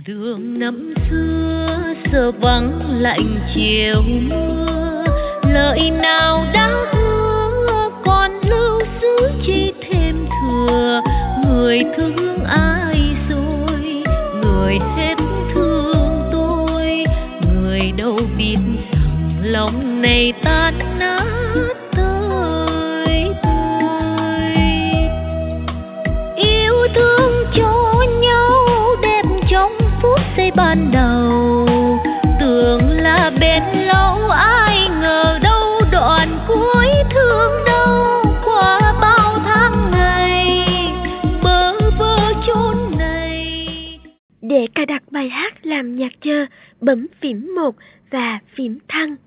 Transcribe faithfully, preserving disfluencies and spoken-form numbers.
Đường năm xưa giờ vắng lạnh chiều mưa, lời nào đã hứa còn lưu giữ chỉ thêm thừa. Người thương ai rồi, người hết thương tôi, người đâu biết rằng lòng này tan nát tơi bời. Yêu thương cho nhau đẹp trong phút giây ban đầu, tưởng là bên lâu ai ngờ đâu đoạn cuối thương đau. Qua bao tháng ngày bơ vơ chốn này. Để cài đặt bài hát làm nhạc chờ, bấm phím một và phím thăng.